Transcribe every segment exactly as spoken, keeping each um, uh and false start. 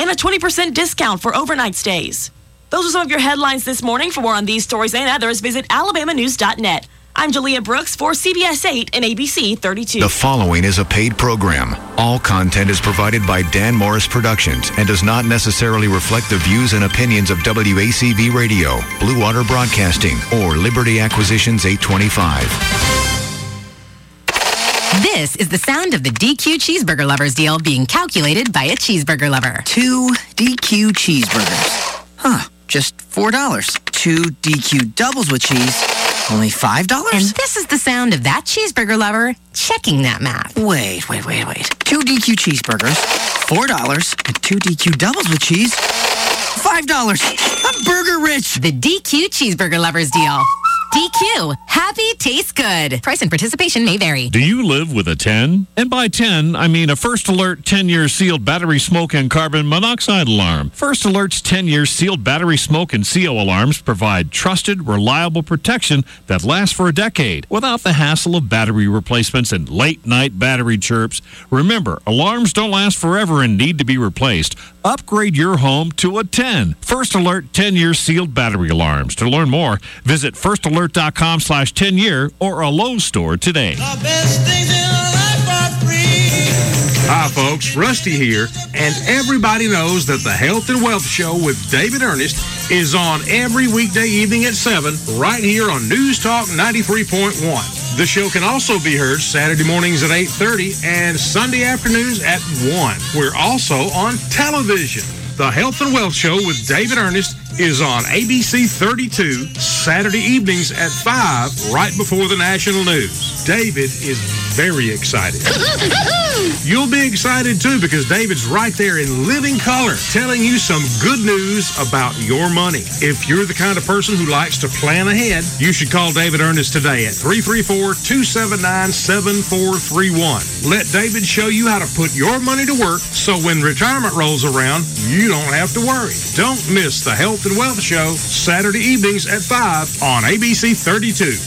and a twenty percent discount for overnight stays. Those are some of your headlines this morning. For more on these stories and others, visit alabama news dot net. I'm Jalea Brooks for C B S eight and A B C thirty-two. The following is a paid program. All content is provided by Dan Morris Productions and does not necessarily reflect the views and opinions of W A C V Radio, Blue Water Broadcasting, or Liberty Acquisitions eight twenty-five. This is the sound of the D Q Cheeseburger Lovers deal being calculated by a cheeseburger lover. Two D Q cheeseburgers. Huh, just four dollars. Two D Q doubles with cheese. Only five dollars? And this is the sound of that cheeseburger lover checking that math. Wait, wait, wait, wait. Two D Q cheeseburgers, four dollars, and two D Q doubles with cheese, five dollars. I'm burger rich. The D Q Cheeseburger Lovers deal. D Q. Happy tastes good. Price and participation may vary. Do you live with a ten? And by ten, I mean a First Alert ten-year sealed battery smoke and carbon monoxide alarm. First Alert's ten-year sealed battery smoke and C O alarms provide trusted, reliable protection that lasts for a decade without the hassle of battery replacements and late-night battery chirps. Remember, alarms don't last forever and need to be replaced. Upgrade your home to a ten. First Alert ten-year sealed battery alarms. To learn more, visit first alert dot com slash ten year or a Lowe's store today. The best things in life are free. Hi, folks. Rusty here. And everybody knows that the Health and Wealth Show with David Ernest is on every weekday evening at seven right here on News Talk ninety-three point one. The show can also be heard Saturday mornings at eight thirty and Sunday afternoons at one. We're also on television. The Health and Wealth Show with David Ernest is on A B C thirty-two Saturday evenings at five, right before the national news. David is very excited. You'll be excited too because David's right there in living color telling you some good news about your money. If you're the kind of person who likes to plan ahead, you should call David Ernest today at three three four, two seven nine, seven four three one. Let David show you how to put your money to work so when retirement rolls around, you don't have to worry. Don't miss the Health and Wealth Show Saturday evenings at five on A B C thirty-two.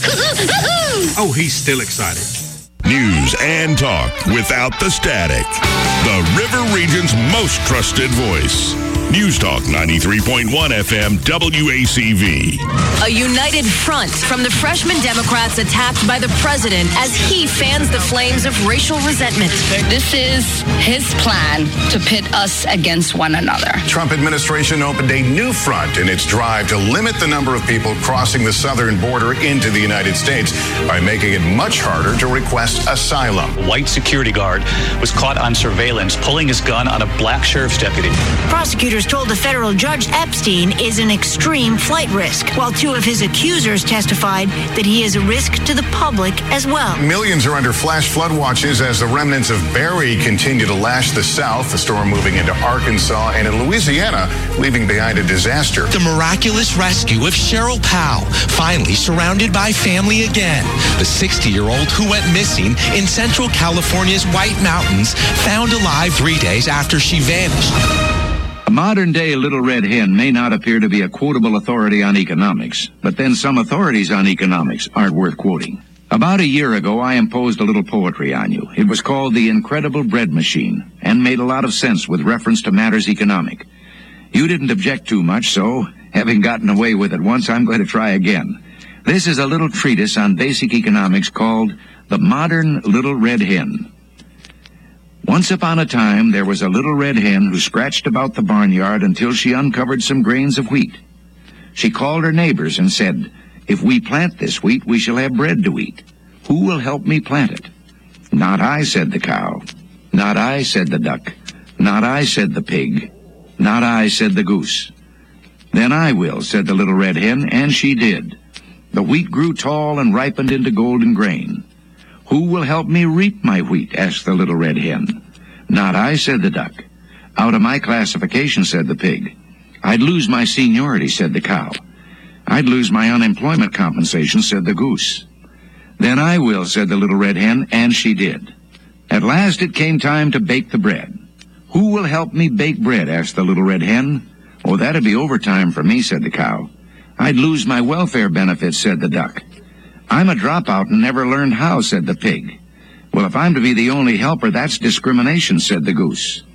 Oh, he's still excited. News and talk without the static. The River Region's most trusted voice. News Talk ninety-three point one F M W A C V. A united front from the freshman Democrats attacked by the president as he fans the flames of racial resentment. This is his plan to pit us against one another. Trump administration opened a new front in its drive to limit the number of people crossing the southern border into the United States by making it much harder to request asylum. A white security guard was caught on surveillance pulling his gun on a black sheriff's deputy. Prosecutors told the federal judge Epstein is an extreme flight risk, while two of his accusers testified that he is a risk to the public as well. Millions are under flash flood watches as the remnants of Barry continue to lash the south, the storm moving into Arkansas and in Louisiana, leaving behind a disaster. The miraculous rescue of Cheryl Powell, finally surrounded by family again. The sixty-year-old who went missing in Central California's White Mountains, found alive three days after she vanished. A modern-day little red hen may not appear to be a quotable authority on economics, but then some authorities on economics aren't worth quoting. About a year ago, I imposed a little poetry on you. It was called The Incredible Bread Machine, and made a lot of sense with reference to matters economic. You didn't object too much, so, having gotten away with it once, I'm going to try again. This is a little treatise on basic economics called The Modern Little Red Hen. Once upon a time, there was a little red hen who scratched about the barnyard until she uncovered some grains of wheat. She called her neighbors and said, "If we plant this wheat, we shall have bread to eat. Who will help me plant it?" "Not I," said the cow. "Not I," said the duck. "Not I," said the pig. "Not I," said the goose. "Then I will," said the little red hen, and she did. The wheat grew tall and ripened into golden grain. "Who will help me reap my wheat?" asked the little red hen. "Not I," said the duck. "Out of my classification," said the pig. "I'd lose my seniority," said the cow. "I'd lose my unemployment compensation," said the goose. "Then I will," said the little red hen, and she did. At last it came time to bake the bread. "Who will help me bake bread?" asked the little red hen. "Oh, that'd be overtime for me," said the cow. "I'd lose my welfare benefits," said the duck. "I'm a dropout and never learned how," said the pig. "Well, if I'm to be the only helper, that's discrimination," said the goose.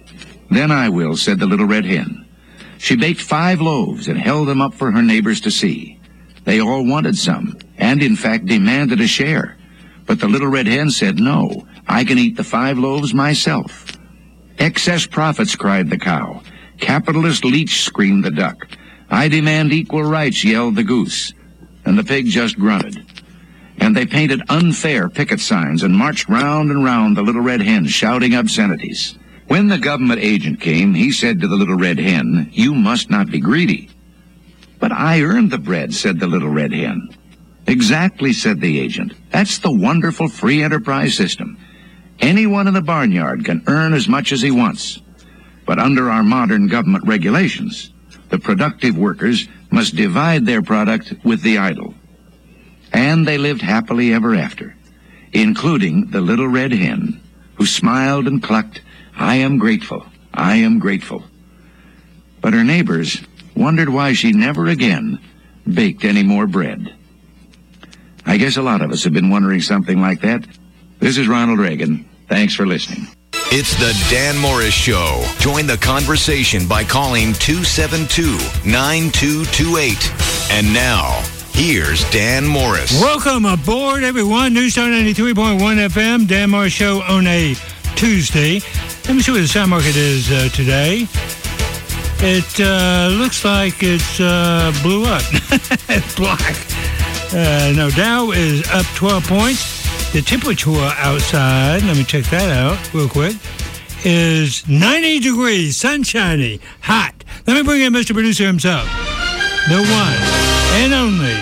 Then I will, said the little red hen. She baked five loaves and held them up for her neighbors to see. They all wanted some, and in fact demanded a share. But the little red hen said, no, I can eat the five loaves myself. Excess profits, cried the cow. Capitalist leech, screamed the duck. I demand equal rights, yelled the goose. And the pig just grunted. And they painted unfair picket signs and marched round and round the little red hen, shouting obscenities. When the government agent came, he said to the little red hen, you must not be greedy. But I earned the bread, said the little red hen. Exactly, said the agent. That's the wonderful free enterprise system. Anyone in the barnyard can earn as much as he wants. But under our modern government regulations, the productive workers must divide their product with the idle. And they lived happily ever after, including the little red hen, who smiled and clucked, I am grateful, I am grateful. But her neighbors wondered why she never again baked any more bread. I guess a lot of us have been wondering something like that. This is Ronald Reagan. Thanks for listening. It's the Dan Morris Show. Join the conversation by calling two seven two, nine two two eight. And now, here's Dan Morris. Welcome aboard, everyone. News Talk ninety-three point one F M. Dan Morris Show on a Tuesday. Let me see what the stock market is uh, today. It uh, looks like it's uh, blew up. It's black. Uh, no, Dow is up twelve points. The temperature outside, let me check that out real quick, is ninety degrees, sunshiny, hot. Let me bring in Mister Producer himself, the one and only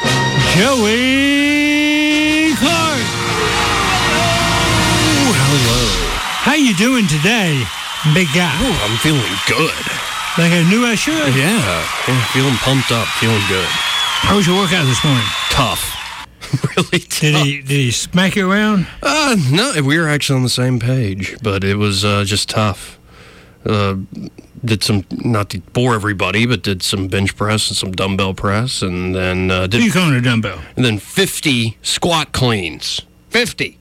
Joey Clark. Oh, hello. How you doing today, big guy? Oh, I'm feeling good. Like I knew I should? Yeah, yeah, feeling pumped up, feeling good. How was your workout this morning? Tough. Really tough. Did he, did he smack you around? Uh, no, we were actually on the same page, but it was uh, just tough. Uh, did some, not to bore everybody, but did some bench press and some dumbbell press, and then... Uh, did, what are you calling a dumbbell? And then fifty squat cleans. fifty.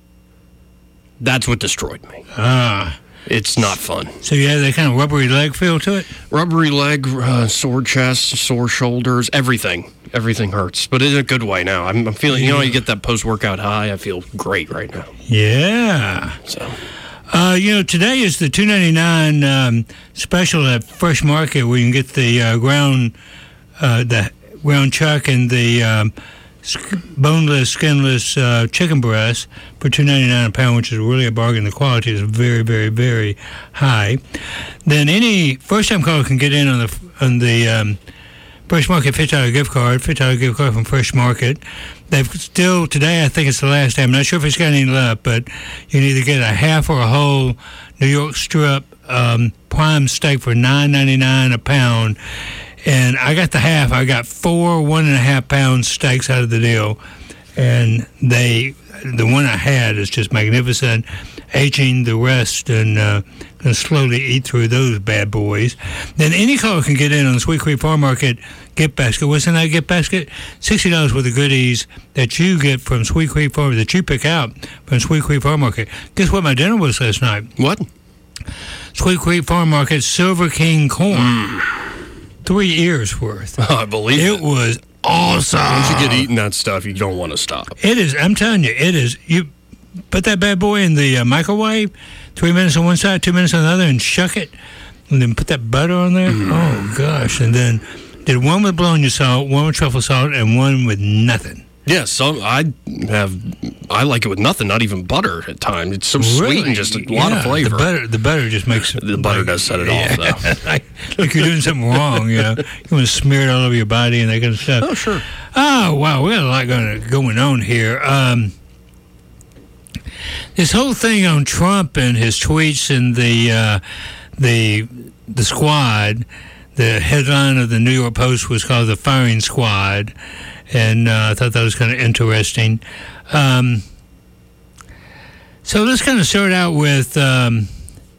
That's what destroyed me. Ah. It's not fun. So you have that kind of rubbery leg feel to it? Rubbery leg, uh, sore chest, sore shoulders, everything. Everything hurts, but in a good way now. I'm, I'm feeling, you know, you get that post-workout high. I feel great right now. Yeah. So, uh, you know, today is the two ninety-nine um, special at Fresh Market where you can get the uh, ground, uh, the ground chuck and the um, boneless, skinless uh, chicken breast for two ninety-nine a pound, which is really a bargain. The quality is very, very, very high. Then any first-time caller can get in on the on the um, Fresh Market fifty dollars gift card, fifty dollars gift card from Fresh Market. They've still, today I think it's the last day. I'm not sure if it's got any left, but you can either get a half or a whole New York strip um, prime steak for nine ninety-nine a pound. And I got the half. I got four one and a half pound steaks out of the deal. And they, the one I had is just magnificent. Aging the rest and uh, going to slowly eat through those bad boys. Then any caller can get in on the Sweet Creek Farm Market gift basket. What's in that gift basket? sixty dollars worth of goodies that you get from Sweet Creek Farm, that you pick out from Sweet Creek Farm Market. Guess what my dinner was last night? What? Sweet Creek Farm Market Silver King corn. Mm. Three ears worth. Oh, I believe it. It was awesome. Once you get eating that stuff, you don't want to stop. It is. I'm telling you, it is. You put that bad boy in the uh, microwave, three minutes on one side, two minutes on the other, and shuck it, and then put that butter on there. Mm. Oh, gosh. And then did one with bologna salt, one with truffle salt, and one with nothing. Yes, yeah, so I have. I like it with nothing, not even butter at times. It's so really? sweet and just a yeah, lot of flavor. The butter, the butter just makes it. The butter like, does set it yeah. off, though. Like you're doing something wrong, you know. You want to smear it all over your body and that kind of stuff. Oh, sure. Oh, wow, we got a lot going, going on here. Um, this whole thing on Trump and his tweets and the uh, the the squad. The headline of the New York Post was called "The Firing Squad," and uh, I thought that was kind of interesting. Um, so let's kind of start out with um,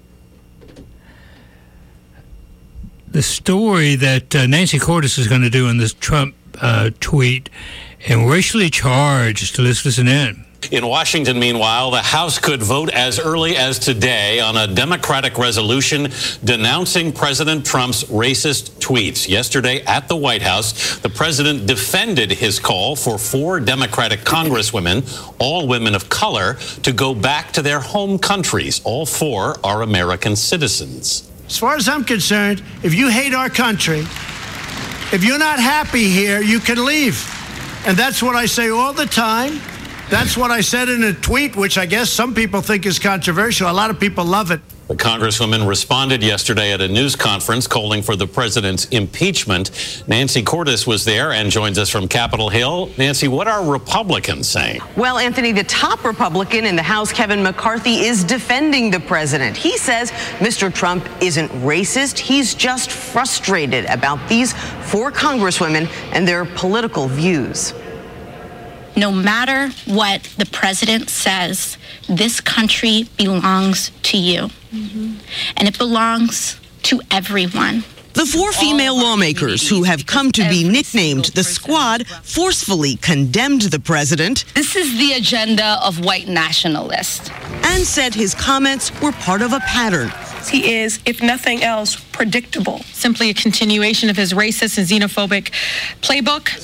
the story that uh, Nancy Cordes is going to do in this Trump uh, tweet, and racially charged. Let's listen in. In Washington, meanwhile, the House could vote as early as today on a Democratic resolution denouncing President Trump's racist tweets. Yesterday at the White House, the president defended his call for four Democratic congresswomen, all women of color, to go back to their home countries. All four are American citizens. As far as I'm concerned, if you hate our country, if you're not happy here, you can leave. And that's what I say all the time. That's what I said in a tweet, which I guess some people think is controversial. A lot of people love it. The congresswoman responded yesterday at a news conference calling for the president's impeachment. Nancy Cordes was there and joins us from Capitol Hill. Nancy, what are Republicans saying? Well, Anthony, the top Republican in the House, Kevin McCarthy, is defending the president. He says Mister Trump isn't racist. He's just frustrated about these four congresswomen and their political views. No matter what the president says, this country belongs to you. Mm-hmm. And it belongs to everyone. The four female lawmakers who have come to be nicknamed the Squad forcefully condemned the president. This is the agenda of white nationalists. And said his comments were part of a pattern. He is, if nothing else, predictable. Simply a continuation of his racist and xenophobic playbook.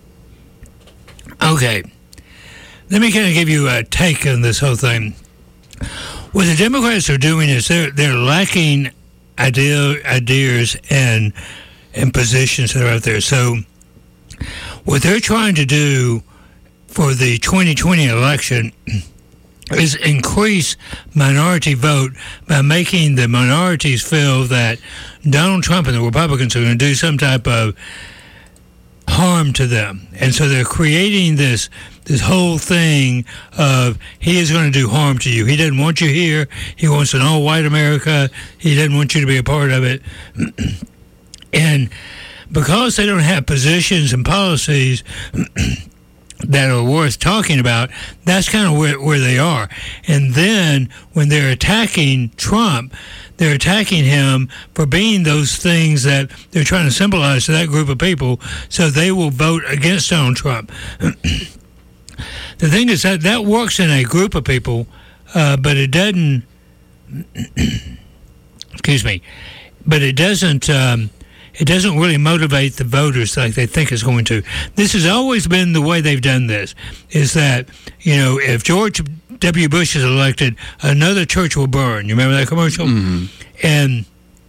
Okay, let me kind of give you a take on this whole thing. What the Democrats are doing is they're they're lacking idea, ideas and and positions that are out there. So what they're trying to do for the twenty twenty election is increase minority vote by making the minorities feel that Donald Trump and the Republicans are going to do some type of harm to them. And so they're creating this this whole thing of he is going to do harm to you. He doesn't want you here. He wants an all-white America. He doesn't want you to be a part of it. And because they don't have positions and policies that are worth talking about, that's kind of where, where they are. And then when they're attacking Trump, they're attacking him for being those things that they're trying to symbolize to that group of people, so they will vote against Donald Trump. The thing is that that works in a group of people, uh, but it doesn't, excuse me, but it doesn't, um, it doesn't really motivate the voters like they think it's going to. This has always been the way they've done this, is that, you know, if George W. Bush is elected, another church will burn. You remember that commercial? Mm-hmm. And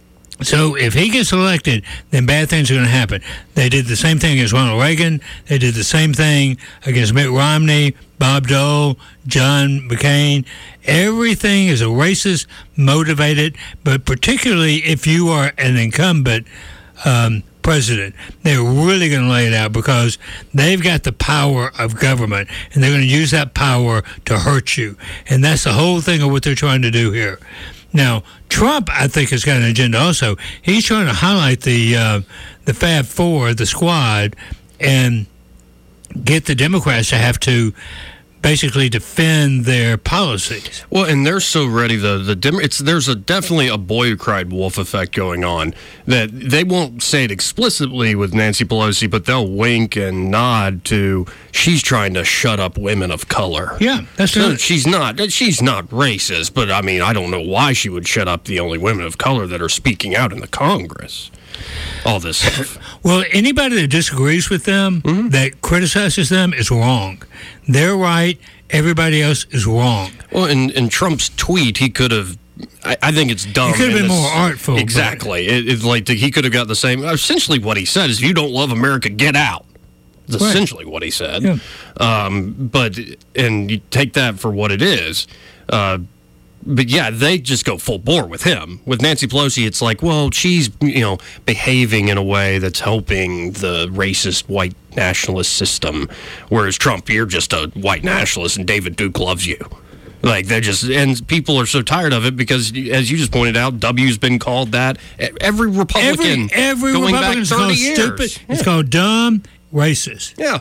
so if he gets elected, then bad things are going to happen. They did the same thing against Ronald Reagan. They did the same thing against Mitt Romney, Bob Dole, John McCain. Everything is a racist motivated, but particularly if you are an incumbent um, president, they're really going to lay it out because they've got the power of government, and they're going to use that power to hurt you. And that's the whole thing of what they're trying to do here. Now, Trump, I think, has got an agenda also. He's trying to highlight the uh, the Fab Four, the Squad, and get the Democrats to have to basically defend their policies. Well, and they're so ready. The the Dem- it's there's a definitely a boy who cried wolf effect going on. That they won't say it explicitly with Nancy Pelosi, but they'll wink and nod to she's trying to shut up women of color. Yeah, that's so not. She's not. She's not racist, but I mean, I don't know why she would shut up the only women of color that are speaking out in the Congress. All this stuff. Well, anybody that disagrees with them, mm-hmm. that criticizes them, is wrong. They're right. Everybody else is wrong. Well, in, in Trump's tweet, he could have. I, I think it's dumb. He could have been more artful. Exactly. It, it's like he could have got the same. Essentially, what he said is, "If you don't love America, get out." That's right. Essentially what he said. Yeah. Um, but and you take that for what it is. Uh, But yeah, they just go full bore with him. With Nancy Pelosi, it's like, well, she's, you know, behaving in a way that's helping the racist white nationalist system. Whereas Trump, you're just a white nationalist and David Duke loves you. Like, they're just, and people are so tired of it because, as you just pointed out, W's been called that. Every Republican every, every going Republican back thirty is called years. Stupid. It's yeah. called dumb, racist. Yeah.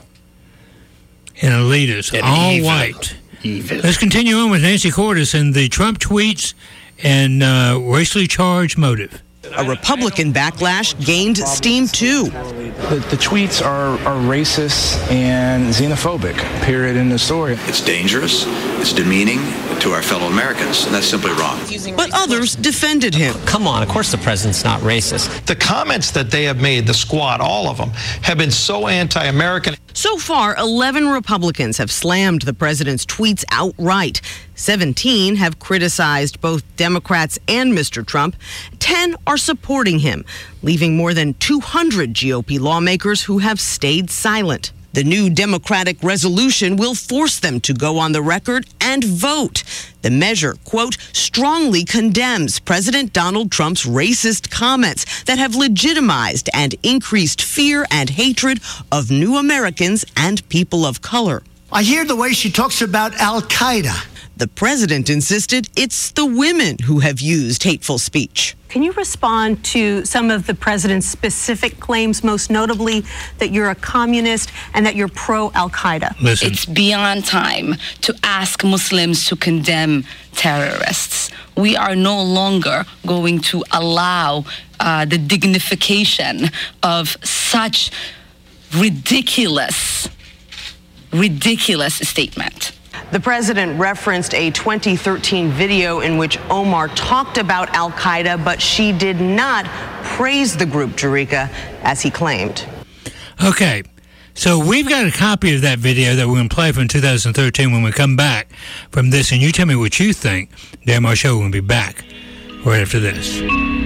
And elitist, and all evil. white. Evil. Let's continue on with Nancy Cordes and the Trump tweets and uh, racially charged motive. A Republican backlash gained steam too. The, the tweets are, are racist and xenophobic, period, in the story. It's dangerous, it's demeaning to our fellow Americans, and that's simply wrong. But others defended him. Come on, of course the president's not racist. The comments that they have made, the squad, all of them, have been so anti-American. So far, eleven Republicans have slammed the president's tweets outright. seventeen have criticized both Democrats and Mister Trump. ten are supporting him, leaving more than two hundred G O P lawmakers who have stayed silent. The new Democratic resolution will force them to go on the record and vote. The measure, quote, strongly condemns President Donald Trump's racist comments that have legitimized and increased fear and hatred of new Americans and people of color. I hear the way she talks about Al-Qaeda. The president insisted it's the women who have used hateful speech. Can you respond to some of the president's specific claims, most notably that you're a communist and that you're pro-Al-Qaeda? Listen. It's beyond time to ask Muslims to condemn terrorists. We are no longer going to allow uh, the dignification of such ridiculous, ridiculous statement. The president referenced a twenty thirteen video in which Omar talked about Al-Qaeda, but she did not praise the group, Jerika, as he claimed. Okay, so we've got a copy of that video that we're going to play from two thousand thirteen when we come back from this, and you tell me what you think. Dan Moore Show will be back right after this.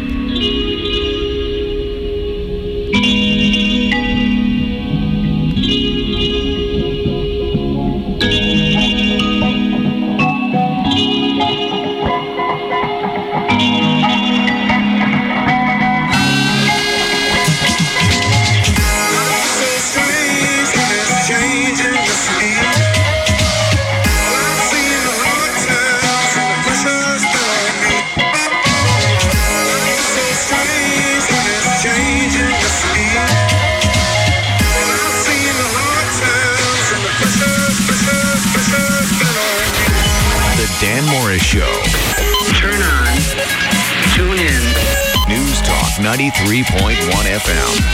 Dan Morris Show. Turn on. Tune in. News Talk ninety-three point one F M.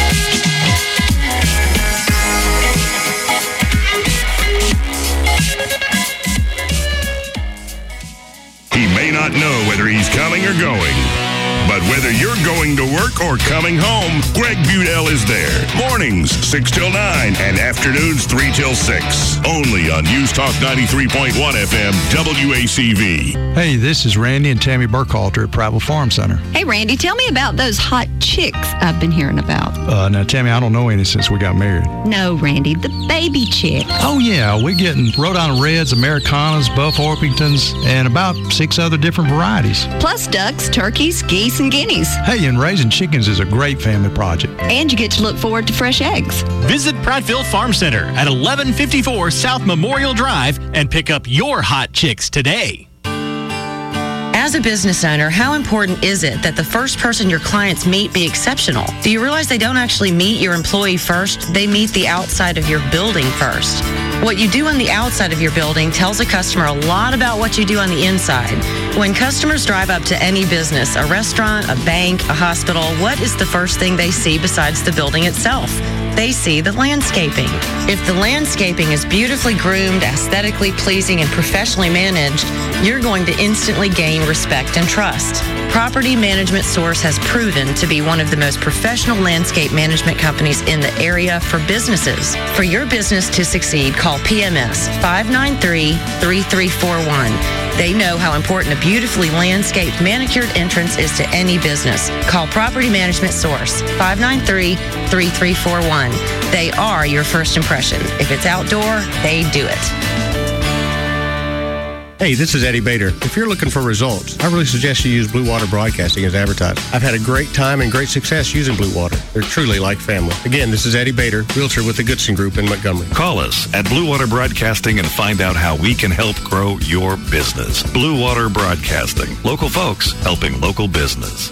He may not know whether he's coming or going, but whether you're going to work or coming home, Greg Budell is there. Mornings, six till nine, and afternoons, three till six. Only on News Talk ninety-three point one F M, W A C V. Hey, this is Randy and Tammy Burkhalter at Prattville Farm Center. Hey, Randy, tell me about those hot chicks I've been hearing about. Uh, now, Tammy, I don't know any since we got married. No, Randy, the baby chick. Oh, yeah, we're getting Rhode Island Reds, Americanas, Buff Orpingtons, and about six other different varieties. Plus ducks, turkeys, geese, and guineas. Hey, and raising chickens is a great family project. And you get to look forward to fresh eggs. Visit Prattville Farm Center at eleven fifty-four South Memorial Drive and pick up your hot chicks today. As a business owner, how important is it that the first person your clients meet be exceptional? Do you realize they don't actually meet your employee first? They meet the outside of your building first. What you do on the outside of your building tells a customer a lot about what you do on the inside. When customers drive up to any business, a restaurant, a bank, a hospital, what is the first thing they see besides the building itself? They see the landscaping. If the landscaping is beautifully groomed, aesthetically pleasing, and professionally managed, you're going to instantly gain respect and trust. Property Management Source has proven to be one of the most professional landscape management companies in the area for businesses. For your business to succeed, call P M S five nine three, three three four one. They know how important a beautifully landscaped, manicured entrance is to any business. Call Property Management Source, five nine three, three three four one. They are your first impression. If it's outdoor, they do it. Hey, this is Eddie Bader. If you're looking for results, I really suggest you use Blue Water Broadcasting as advertised. I've had a great time and great success using Blue Water. They're truly like family. Again, this is Eddie Bader, realtor with the Goodson Group in Montgomery. Call us at Blue Water Broadcasting and find out how we can help grow your business. Blue Water Broadcasting. Local folks helping local business.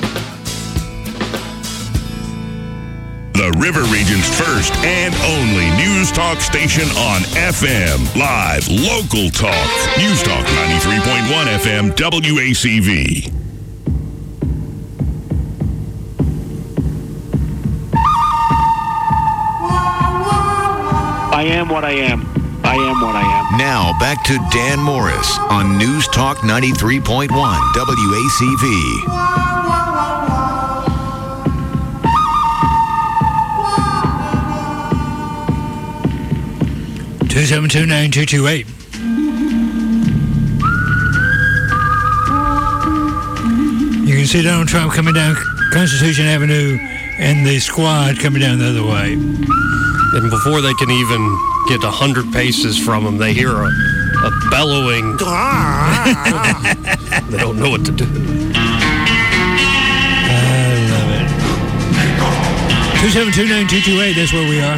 The River Region's first and only news talk station on F M. Live, local talk. News Talk ninety-three point one F M, W A C V. am what I am. I am what I am. Now back to Dan Morris on News Talk ninety-three point one W A C V. two seven two, nine two two eight. You can see Donald Trump coming down Constitution Avenue and the squad coming down the other way. And before they can even get one hundred paces from him, they hear a, a bellowing. They don't know what to do. I love it. two seven two, nine two two eight, that's where we are.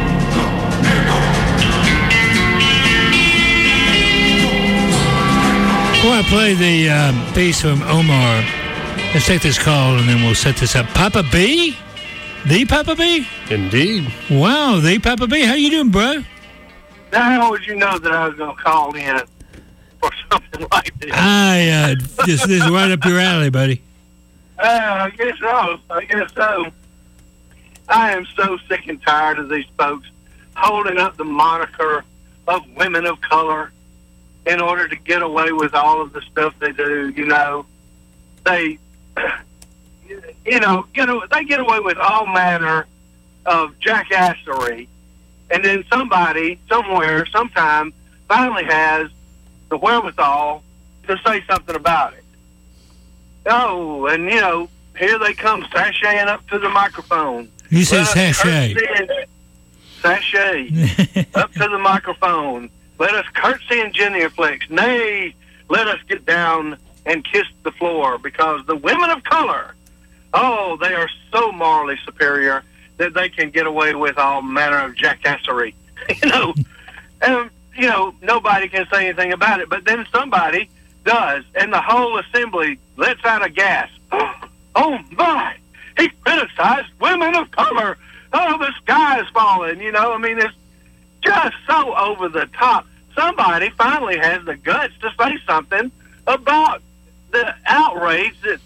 Before I play the uh, piece from Omar, let's take this call and then we'll set this up. Papa B? The Papa B? Indeed. Wow, the Papa B. How you doing, bro? How would you know that I was going to call in for something like this? I, uh, this, this is right up your alley, buddy. Uh, I guess so. I guess so. I am so sick and tired of these folks holding up the moniker of women of color in order to get away with all of the stuff they do. You know, they, you know, get, they get away with all manner of jackassery. And then somebody, somewhere, sometime, finally has the wherewithal to say something about it. Oh, and, you know, here they come sashaying up to the microphone. You said sashay. Sashay. Up to the microphone. Let us curtsy and genuflex. Nay, let us get down and kiss the floor, because the women of color, oh, they are so morally superior that they can get away with all manner of jackassery. You know, and, you know, nobody can say anything about it, but then somebody does, and the whole assembly lets out a gasp. Oh, my, he criticized women of color. Oh, the sky is falling. You know, I mean, it's just so over the top. Somebody finally has the guts to say something about the outrage that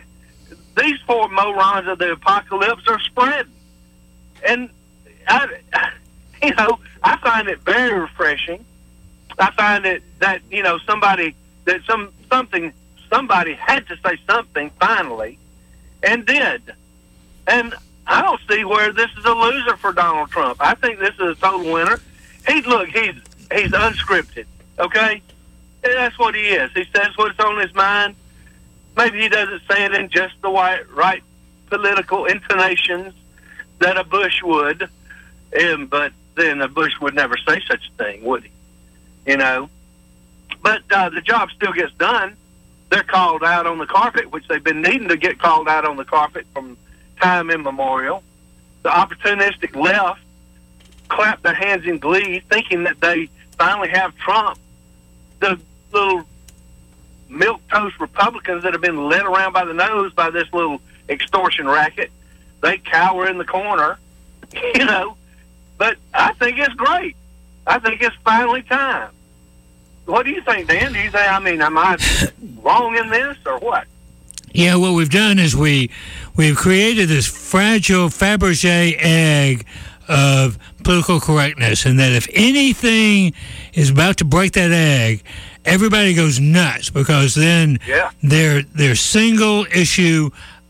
these four morons of the apocalypse are spreading. And, I, you know, I find it very refreshing. I find it that, you know, somebody, that some something, somebody had to say something finally, and did. And I don't see where this is a loser for Donald Trump. I think this is a total winner. He, look, he's he's unscripted, okay? And that's what he is. He says what's on his mind. Maybe he doesn't say it in just the right, right political intonations that a Bush would, um, but then a Bush would never say such a thing, would he? You know? But uh, the job still gets done. They're called out on the carpet, which they've been needing to get called out on the carpet from time immemorial. The opportunistic left clap their hands in glee, thinking that they finally have Trump. The little milquetoast Republicans that have been led around by the nose by this little extortion racket, they cower in the corner, you know. But I think it's great. I think it's finally time. What do you think, Dan? Do you think, I mean, am I wrong in this or what? Yeah, what we've done is we, we've created this fragile Fabergé egg of political correctness, and that if anything is about to break that egg, everybody goes nuts, because then yeah. their their single issue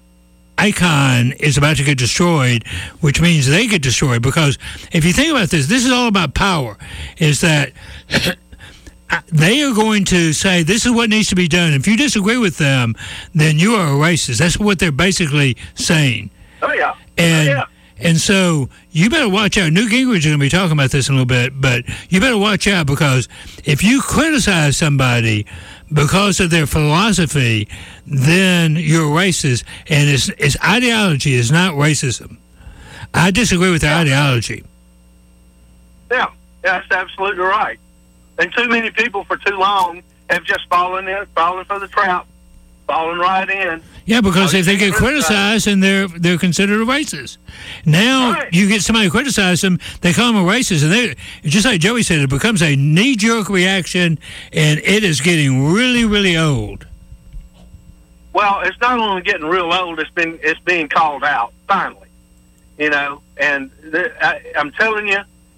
icon is about to get destroyed, which means they get destroyed. Because if you think about this, this is all about power, is that they are going to say, this is what needs to be done. If you disagree with them, then you are a racist. That's what they're basically saying. Oh, yeah. And, oh, yeah. And so you better watch out. Newt Gingrich is going to be talking about this in a little bit, but you better watch out, because if you criticize somebody because of their philosophy, then you're racist, and its, its ideology is not racism. I disagree with their yeah. ideology. Yeah, that's absolutely right. And too many people for too long have just fallen in, fallen for the trap, fallen right in. Yeah, because if they get criticized, and they're they're considered a racist. Now right. you get somebody to criticize them, they call them a racist, and they just like Joey said, it becomes a knee-jerk reaction, and it is getting really, really old. Well, it's not only getting real old; it's been it's being called out finally, you know. And th- I, I'm telling you,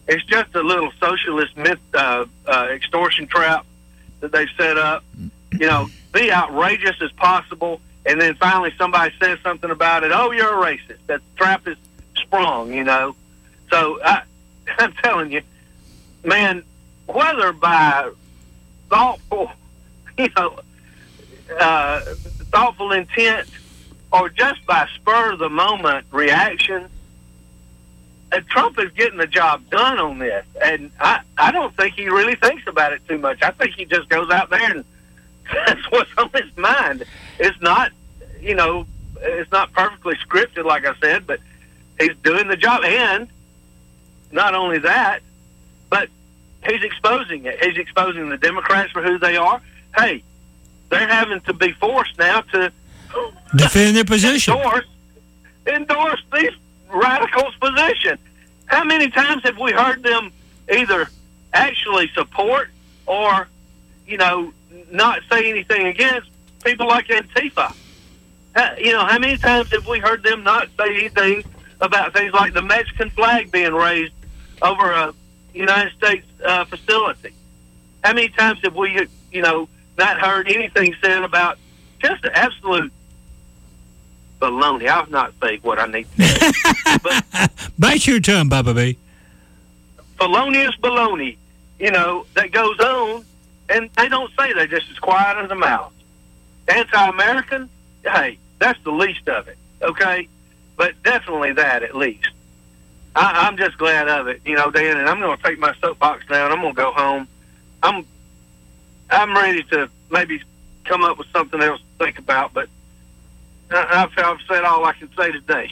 It's just a little socialist myth, uh, uh, extortion trap that they've set up. You know, be outrageous as possible, and then finally somebody says something about it. Oh, you're a racist. That trap is sprung, you know. So I, I'm telling you, man, whether by thoughtful, you know, uh, thoughtful intent or just by spur of the moment reaction, uh, Trump is getting the job done on this. And I, I don't think he really thinks about it too much. I think he just goes out there and that's what's on his mind. It's not, you know, it's not perfectly scripted, like I said, but he's doing the job. And not only that, but he's exposing it. He's exposing the Democrats for who they are. Hey, they're having to be forced now to defend their position. Endorse, endorse these radicals' position. How many times have we heard them either actually support or, you know, not say anything against people like Antifa? Uh, you know, how many times have we heard them not say anything about things like the Mexican flag being raised over a United States uh, facility? How many times have we, you know, not heard anything said about just the absolute baloney? I'll not say what I need to say. But bite your tongue, Bubba B. Felonious baloney, you know, that goes on, and they don't say. They're just as quiet as a mouse. Anti-American, hey, that's the least of it, okay? But definitely that, at least. I, I'm just glad of it, you know, Dan, and I'm going to take my soapbox down. I'm going to go home. I'm I'm ready to maybe come up with something else to think about, but I, I've, I've said all I can say today.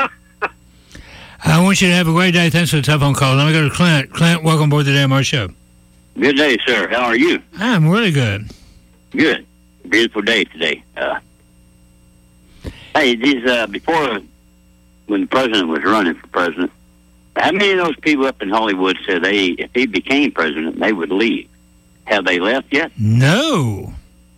I want you to have a great day. Thanks for the telephone call. Let me go to Clint. Clint, welcome aboard the Dan Morris Show. Good day, sir. How are you? I'm really good. Good. Beautiful day today. Uh, hey, these uh, before when the president was running for president, how many of those people up in Hollywood said they, if he became president, they would leave? Have they left yet? No.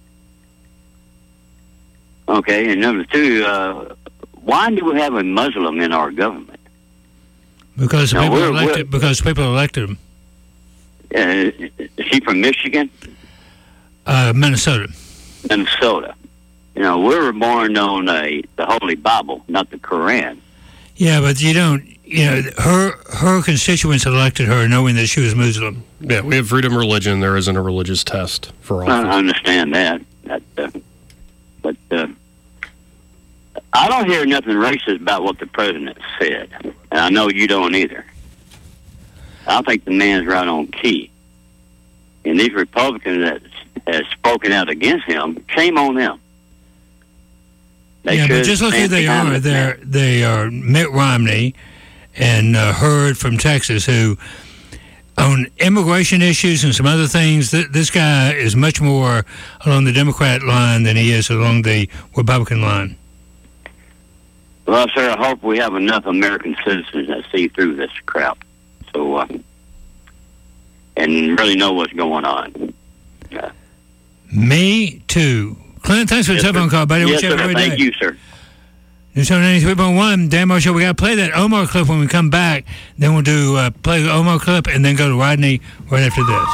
Okay, and number two, uh, why do we have a Muslim in our government? Because no, people we're, elected. We're, because people elected him. Uh, is he from Michigan? Uh, Minnesota. Minnesota. You know, we were born on a, the Holy Bible, not the Quran. Yeah, but you don't. You know, her her constituents elected her knowing that she was Muslim. Yeah, we have freedom of religion. There isn't a religious test for all. I understand that. that uh, but uh, I don't hear nothing racist about what the president said. And I know you don't either. I think the man's right on key. And these Republicans that has spoken out against him, shame on them. They yeah, but just look who they are. They're, they are Mitt Romney and uh, Hurd from Texas, who on immigration issues and some other things, th- this guy is much more along the Democrat line than he is along the Republican line. Well, sir, I hope we have enough American citizens that see through this crap. So, uh, and really know what's going on. Yeah. Me too. Clint, thanks for the yes, telephone call, buddy. Yes, sir. Thank day. you, sir. News ninety-three point one, Dan Morris Show. We got to play that Omar clip when we come back. Then we'll do uh, play the Omar clip and then go to Rodney right after this.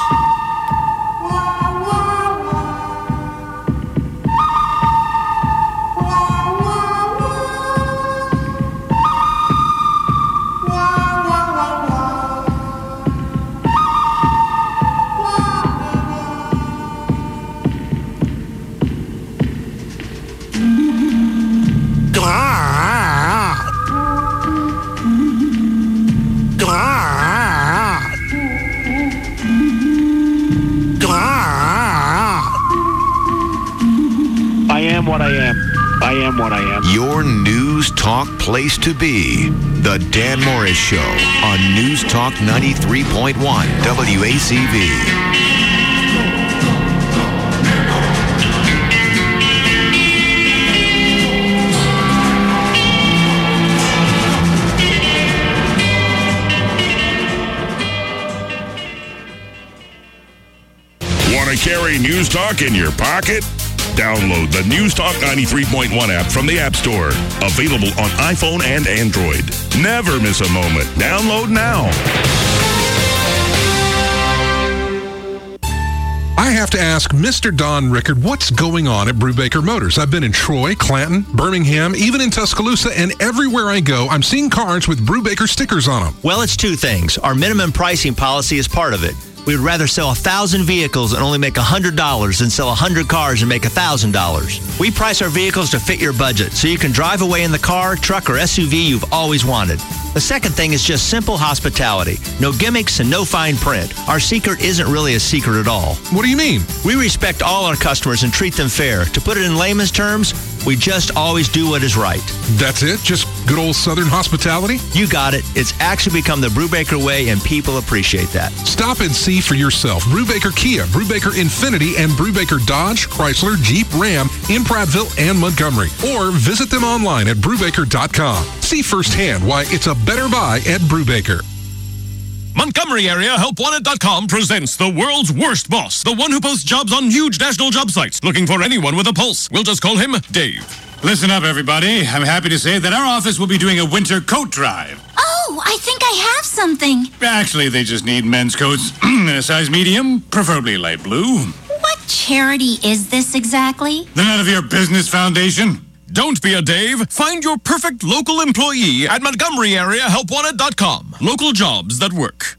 What I am. I am what I am. Your news talk place to be. The Dan Morris Show on News Talk ninety-three point one W A C V. Want to carry News Talk in your pocket? Download the News Talk ninety-three point one app from the App Store. Available on iPhone and Android. Never miss a moment. Download now. I have to ask Mister Don Rickard, what's going on at Brubaker Motors? I've been in Troy, Clanton, Birmingham, even in Tuscaloosa, and everywhere I go, I'm seeing cars with Brubaker stickers on them. Well, it's two things. Our minimum pricing policy is part of it. We would rather sell one thousand vehicles and only make one hundred dollars than sell one hundred cars and make one thousand dollars. We price our vehicles to fit your budget so you can drive away in the car, truck, or S U V you've always wanted. The second thing is just simple hospitality. No gimmicks and no fine print. Our secret isn't really a secret at all. What do you mean? We respect all our customers and treat them fair. To put it in layman's terms, we just always do what is right. That's it? Just good old Southern hospitality? You got it. It's actually become the Brubaker way, and people appreciate that. Stop and see for yourself. Brubaker Kia, Brubaker Infiniti, and Brubaker Dodge, Chrysler, Jeep, Ram in Prattville and Montgomery. Or visit them online at brubaker dot com. See firsthand why it's a better buy at Brubaker. Montgomery Area Help Wanted dot com presents the world's worst boss, the one who posts jobs on huge national job sites, looking for anyone with a pulse. We'll just call him Dave. Listen up, everybody. I'm happy to say that our office will be doing a winter coat drive. Oh, I think I have something. Actually, they just need men's coats in a size medium, preferably light blue. What charity is this exactly? The None of Your Business Foundation. Don't be a Dave. Find your perfect local employee at Montgomery Area Help Wanted dot com. Local jobs that work.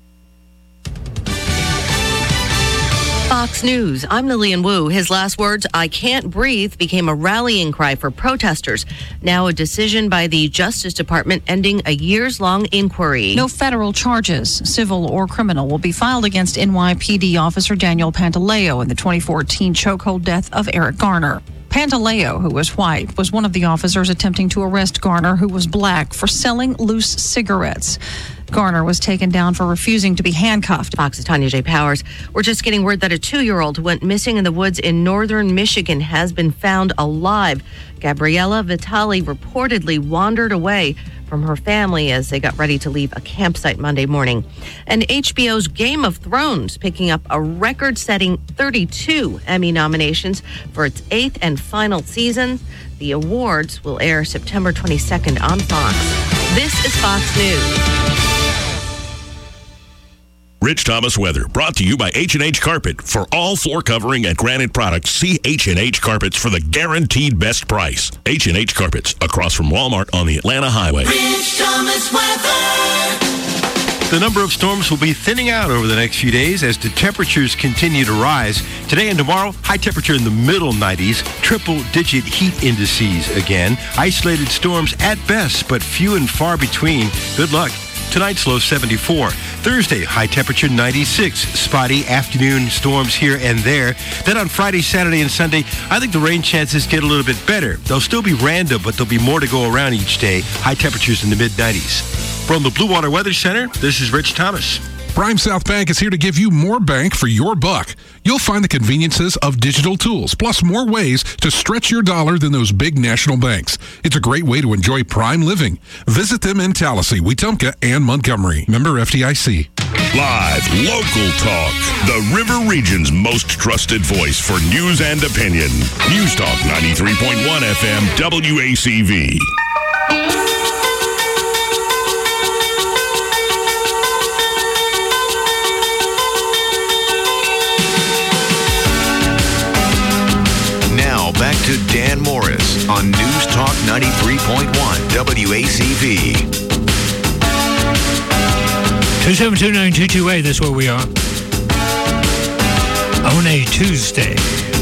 Fox News, I'm Lillian Wu. His last words, "I can't breathe," became a rallying cry for protesters. Now a decision by the Justice Department ending a years-long inquiry. No federal charges, civil or criminal, will be filed against N Y P D officer Daniel Pantaleo in the twenty fourteen chokehold death of Eric Garner. Pantaleo, who was white, was one of the officers attempting to arrest Garner, who was black, for selling loose cigarettes. Garner was taken down for refusing to be handcuffed. Fox's Tanya J. Powers. We're just getting word that a two-year-old who went missing in the woods in northern Michigan has been found alive. Gabriella Vitale reportedly wandered away from her family as they got ready to leave a campsite Monday morning. And H B O's Game of Thrones picking up a record-setting thirty-two Emmy nominations for its eighth and final season. The awards will air September twenty-second on Fox. This is Fox News. Rich Thomas Weather, brought to you by H and H Carpet. For all floor covering and granite products, see H and H Carpets for the guaranteed best price. H and H Carpets, across from Walmart on the Atlanta Highway. Rich Thomas Weather. The number of storms will be thinning out over the next few days as the temperatures continue to rise. Today and tomorrow, high temperature in the middle nineties, triple-digit heat indices again. Isolated storms at best, but few and far between. Good luck. Tonight's low seventy-four. Thursday, high temperature ninety-six. Spotty afternoon storms here and there. Then on Friday, Saturday, and Sunday, I think the rain chances get a little bit better. They'll still be random, but there'll be more to go around each day. High temperatures in the mid nineties. From the Blue Water Weather Center, this is Rich Thomas. Prime South Bank is here to give you more bank for your buck. You'll find the conveniences of digital tools, plus more ways to stretch your dollar than those big national banks. It's a great way to enjoy prime living. Visit them in Tallahassee, Wetumpka, and Montgomery. Member F D I C. Live, local talk. The River Region's most trusted voice for news and opinion. News Talk ninety-three point one F M W A C V. Back to Dan Morris on News Talk ninety-three point one W A C V. two seven two nine two two eight, that's where we are. On a Tuesday.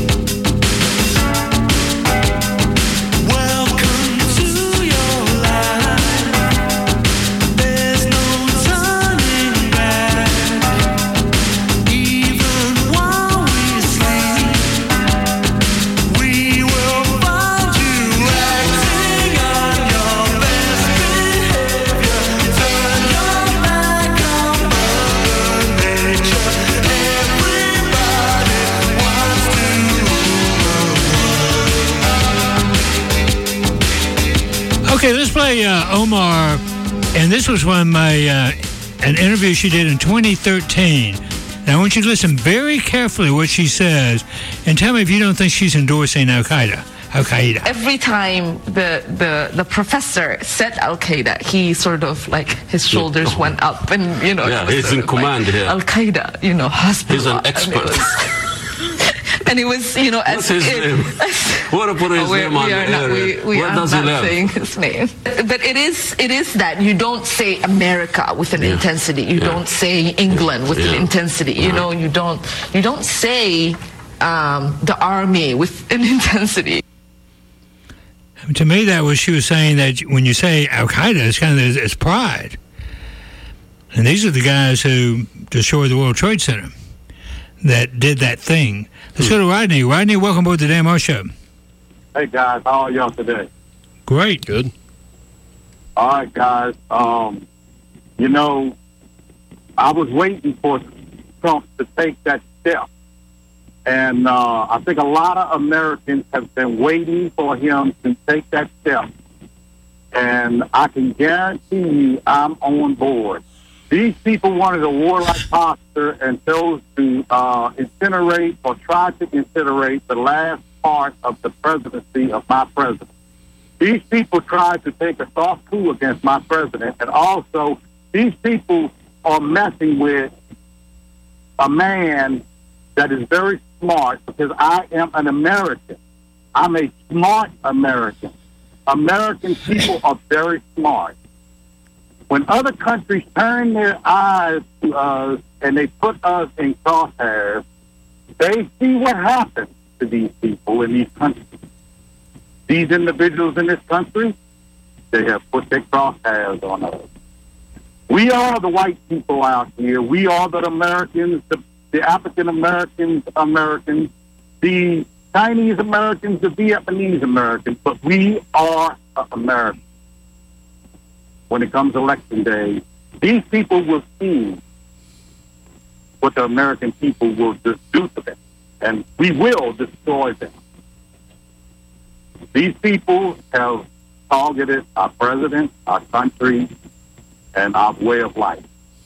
Okay, let's play uh, Omar, and this was one of my uh, an interview she did in twenty thirteen. Now, I want you to listen very carefully to what she says, and tell me if you don't think she's endorsing Al Qaeda. Al Qaeda. Every time the, the the professor said Al Qaeda, he sort of like his shoulders went up, and you know. Yeah, he's in command like, here. Al Qaeda, you know, hospital. He's an expert. and it was, you know, as What's his if, name? What to put his Oh, we- name on we the are not, air? we, we Where are does he not live? saying his name. But it is it is that you don't say America with an Yeah. intensity. You Yeah. don't say England with Yeah. an intensity. You Yeah. know, you don't you don't say um, the army with an intensity. To me, that was she was saying that when you say Al Qaeda, it's kind of it's pride, and these are the guys who destroyed the World Trade Center that did that thing. Let's go to Rodney. Rodney, welcome aboard the Dan Moore Show. Hey guys, how are y'all today? Great, good. All right, guys. Um, you know, I was waiting for Trump to take that step, and uh, I think a lot of Americans have been waiting for him to take that step. And I can guarantee you, I'm on board. These people wanted a warlike posture and chose to uh, incinerate or try to incinerate the last part of the presidency of my president. These people tried to take a soft coup against my president, and also these people are messing with a man that is very smart, because I am an American. I'm a smart American. American people are very smart. When other countries turn their eyes to us and they put us in crosshairs, they see what happens to these people in these countries. These individuals in this country, they have put their crosshairs on us. We are the white people out here. We are the Americans, the, the African Americans, Americans, the Chinese Americans, the Vietnamese Americans, but we are Americans. When it comes election day, these people will see what the American people will just do to them, and we will destroy them. These people have targeted our president, our country, and our way of life.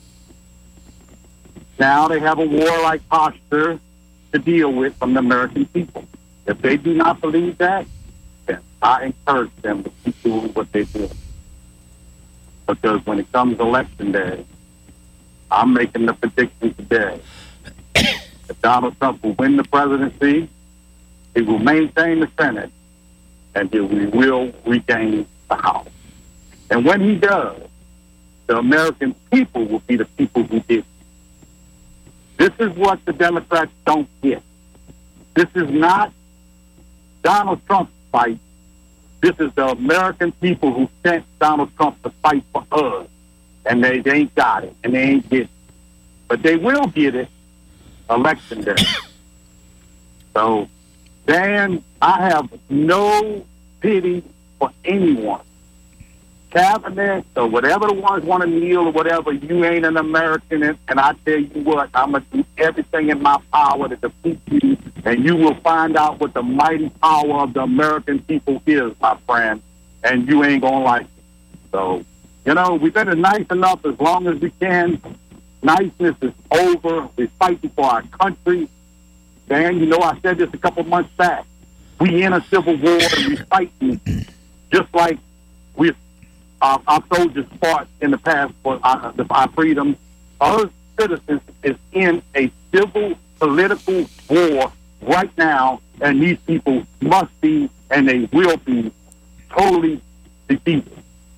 Now they have a warlike posture to deal with from the American people. If they do not believe that, then I encourage them to keep doing what they do. Because when it comes election day, I'm making the prediction today that Donald Trump will win the presidency, he will maintain the Senate, and he will regain the House. And when he does, the American people will be the people who did it. This is what the Democrats don't get. This is not Donald Trump's fight. This is the American people who sent Donald Trump to fight for us. And they, they ain't got it, and they ain't get it. But they will get it election day. So, Dan, I have no pity for anyone. Cabinet or whatever the ones want to kneel or whatever, you ain't an American, and, and I tell you what, I'm going to do everything in my power to defeat you, and you will find out what the mighty power of the American people is, my friend, and you ain't going to like it. So, you know, we've been nice enough as long as we can. Niceness is over. We're fighting for our country. Dan, you know, I said this a couple months back. We in a civil war, and we're fighting just like we're Our, our soldiers fought in the past for our, our freedom. Our citizens is in a civil political war right now, and these people must be, and they will be, totally defeated.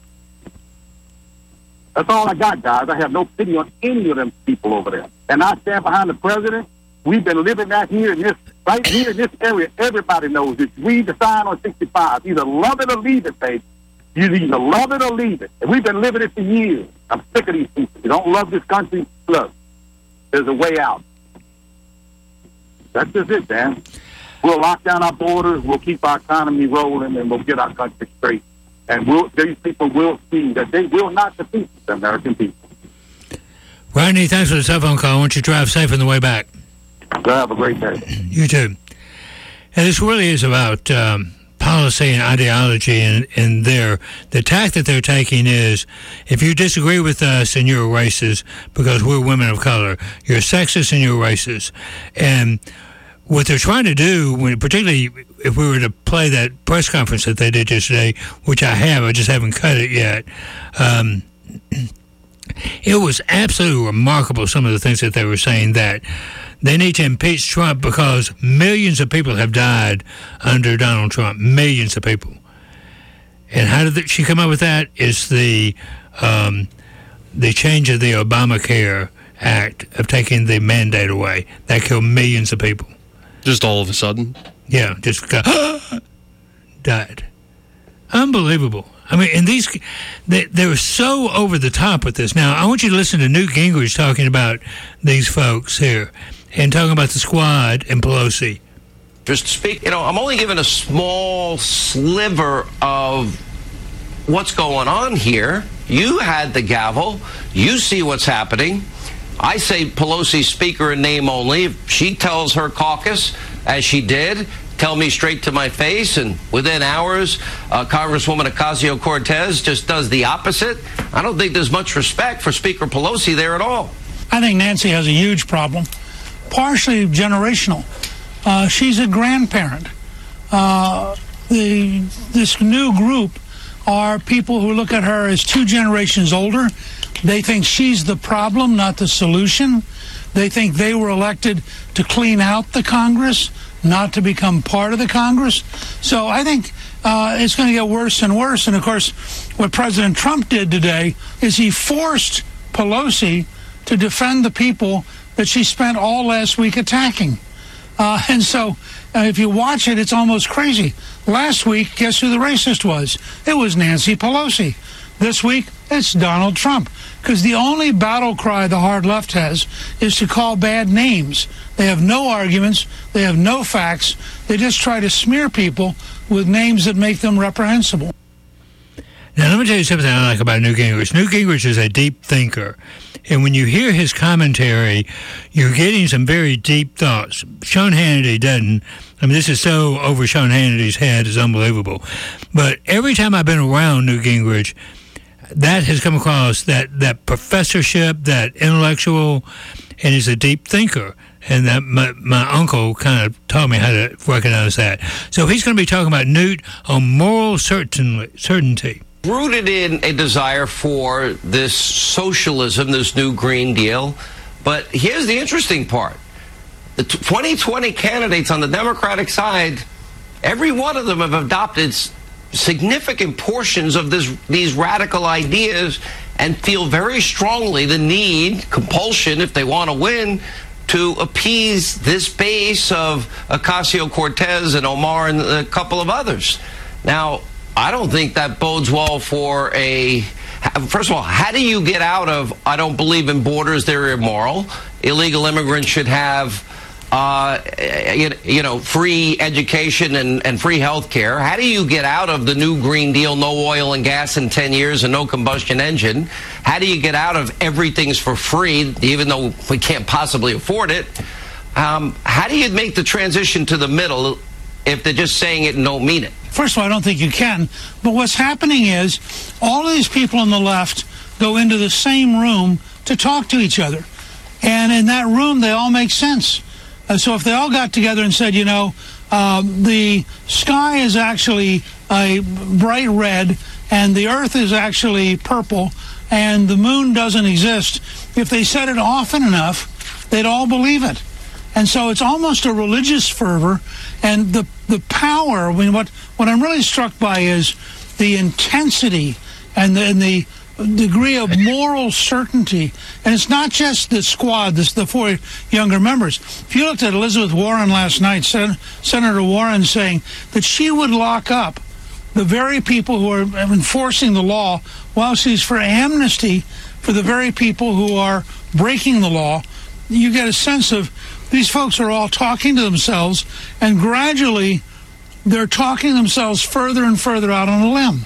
That's all I got, guys. I have no pity on any of them people over there. And I stand behind the president. We've been living that here in this, right here in this area. Everybody knows it. Read the sign on sixty-five. Either love it or leave it, baby. You either love it or leave it. And we've been living it for years. I'm sick of these people. You don't love this country? Look, there's a way out. That's just it, Dan. We'll lock down our borders, we'll keep our economy rolling, and we'll get our country straight. And we'll, these people will see that they will not defeat the American people. Rodney, thanks for the telephone call. I want you to drive safe on the way back. Have a great day. You too. And this really is about um, policy and ideology, and, and their the tack that they're taking is, if you disagree with us and you're racist because we're women of color, you're sexist and you're racist. And what they're trying to do, when, particularly if we were to play that press conference that they did yesterday, which I have, I just haven't cut it yet, um, it was absolutely remarkable, some of the things that they were saying, that They need to impeach Trump because millions of people have died under Donald Trump. Millions of people. And how did she come up with that? It's the um, the change of the Obamacare Act of taking the mandate away. That killed millions of people. Just all of a sudden? Yeah, just got, died. Unbelievable. I mean, and these, they, they were so over the top with this. Now, I want you to listen to Newt Gingrich talking about these folks here and talking about the squad and Pelosi. Just to speak, you know, I'm only giving a small sliver of what's going on here. You had the gavel. You see what's happening. I say Pelosi speaker in name only. If she tells her caucus, as she did, tell me straight to my face, and within hours, uh, Congresswoman Ocasio-Cortez just does the opposite. I don't think there's much respect for Speaker Pelosi there at all. I think Nancy has a huge problem, partially generational. Uh, she's a grandparent. Uh, the this new group are people who look at her as two generations older. They think she's the problem, not the solution. They think they were elected to clean out the Congress, not to become part of the Congress. So I think uh, it's going to get worse and worse. And, of course, what President Trump did today is he forced Pelosi to defend the people that she spent all last week attacking. Uh, and so uh, if you watch it, it's almost crazy. Last week, guess who the racist was? It was Nancy Pelosi. This week, it's Donald Trump. Because the only battle cry the hard left has is to call bad names. They have no arguments. They have no facts. They just try to smear people with names that make them reprehensible. Now, let me tell you something I like about Newt Gingrich. Newt Gingrich is a deep thinker. And when you hear his commentary, you're getting some very deep thoughts. Sean Hannity doesn't. I mean, this is so over Sean Hannity's head. It's unbelievable. But every time I've been around Newt Gingrich, that has come across, that, that professorship, that intellectual, and he's a deep thinker. And that my, my uncle kind of taught me how to recognize that. So he's going to be talking about Newt on moral certain, certainty. Rooted in a desire for this socialism, this new Green Deal. But here's the interesting part. The twenty twenty candidates on the Democratic side, every one of them have adopted significant portions of this, these radical ideas and feel very strongly the need, compulsion, if they want to win, to appease this base of Ocasio-Cortez and Omar and a couple of others. Now, I don't think that bodes well for a... First of all, how do you get out of, I don't believe in borders, they're immoral. Illegal immigrants should have, uh, you, you know, free education and, and free health care. How do you get out of the new Green Deal, no oil and gas in ten years and no combustion engine? How do you get out of everything's for free, even though we can't possibly afford it? Um, how do you make the transition to the middle if they're just saying it and don't mean it? First of all, I don't think you can. But what's happening is all of these people on the left go into the same room to talk to each other. And in that room, they all make sense. Uh, so if they all got together and said, you know, um, the sky is actually a bright red and the earth is actually purple and the moon doesn't exist, if they said it often enough, they'd all believe it. And so it's almost a religious fervor, and the the power. I mean, what what I'm really struck by is the intensity and the, and the degree of moral certainty. And it's not just the squad, this, the four younger members. If you looked at Elizabeth Warren last night, Sen- Senator Warren saying that she would lock up the very people who are enforcing the law while she's for amnesty for the very people who are breaking the law. You get a sense of these folks are all talking to themselves, and gradually they're talking themselves further and further out on a limb.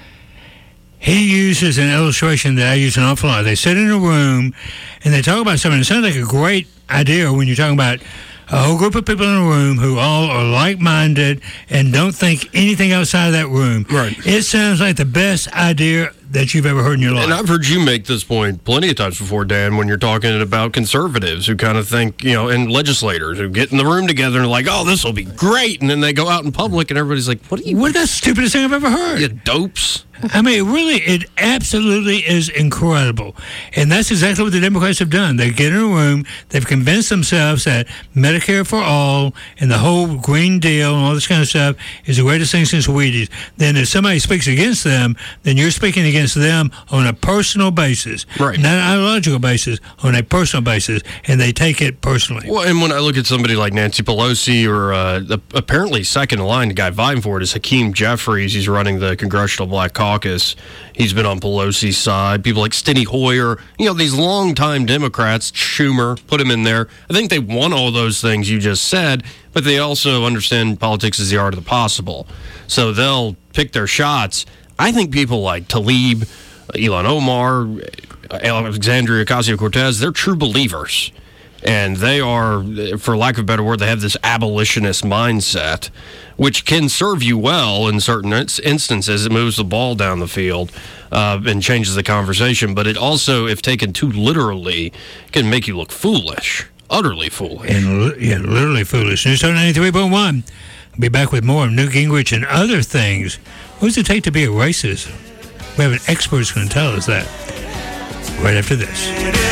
He uses an illustration that I use an awful lot. They sit in a room and they talk about something. It sounds like a great idea when you're talking about a whole group of people in a room who all are like-minded and don't think anything outside of that room. Right. It sounds like the best idea that you've ever heard in your life. And I've heard you make this point plenty of times before, Dan, when you're talking about conservatives who kind of think, you know, and legislators who get in the room together and are like, oh, this will be great. And then they go out in public and everybody's like, what are you... What is the stupidest thing I've ever heard? You dopes. I mean, really, it absolutely is incredible. And that's exactly what the Democrats have done. They get in a room, they've convinced themselves that Medicare for all and the whole Green Deal and all this kind of stuff is the greatest thing since Wheaties. Then if somebody speaks against them, then you're speaking against them on a personal basis. Right. Not an ideological basis, on a personal basis. And they take it personally. Well, and when I look at somebody like Nancy Pelosi or uh, the, apparently second in line, the guy vying for it is Hakeem Jeffries. He's running the Congressional Black Caucus. He's been on Pelosi's side. People like Steny Hoyer, you know, these longtime Democrats, Schumer, put him in there. I think they want all those things you just said, but they also understand politics is the art of the possible. So they'll pick their shots. I think people like Tlaib, Ilhan Omar, Alexandria Ocasio-Cortez, they're true believers. And they are, for lack of a better word, they have this abolitionist mindset, which can serve you well in certain instances. It moves the ball down the field uh, and changes the conversation. But it also, if taken too literally, can make you look foolish, utterly foolish. And yeah, literally foolish. News Talk ninety-three point one. I'll be back with more of Newt Gingrich and other things. What does it take to be a racist? We have an expert who's going to tell us that right after this.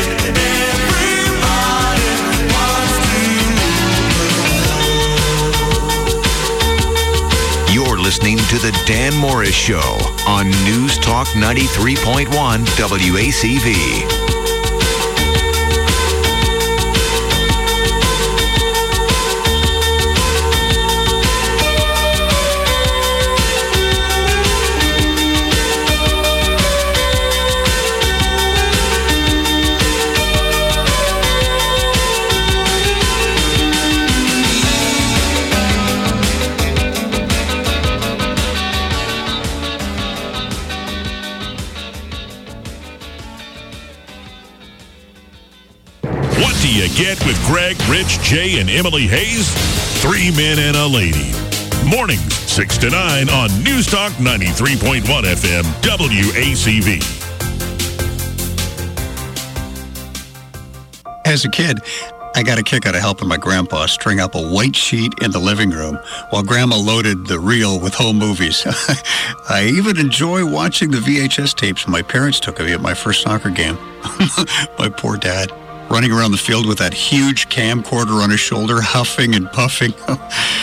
You're listening to The Dan Morris Show on News Talk ninety-three point one W A C V. Get with Greg, Rich, Jay, and Emily Hayes. Three men and a lady. Mornings, six to nine on News Talk ninety-three point one F M, W A C V. As a kid, I got a kick out of helping my grandpa string up a white sheet in the living room while Grandma loaded the reel with home movies. I even enjoy watching the V H S tapes my parents took of me at my first soccer game. My poor dad, running around the field with that huge camcorder on his shoulder, huffing and puffing. uh,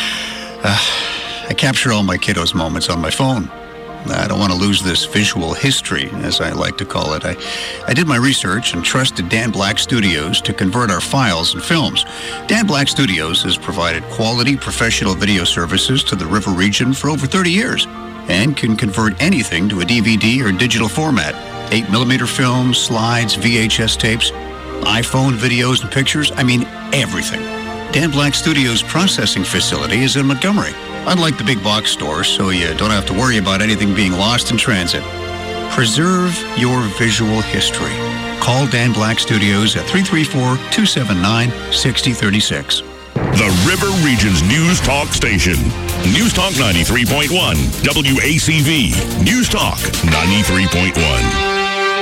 I capture all my kiddos' moments on my phone. I don't want to lose this visual history, as I like to call it. I, I did my research and trusted Dan Black Studios to convert our files and films. Dan Black Studios has provided quality professional video services to the River region for over thirty years and can convert anything to a D V D or digital format. eight millimeter films, slides, V H S tapes, iPhone videos and pictures, I mean everything. Dan Black Studios' processing facility is in Montgomery. Unlike the big box stores, so you don't have to worry about anything being lost in transit. Preserve your visual history. Call Dan Black Studios at three three four, two seven nine, six zero three six. The River Region's News Talk station. News Talk ninety-three point one, W A C V. News Talk ninety-three point one.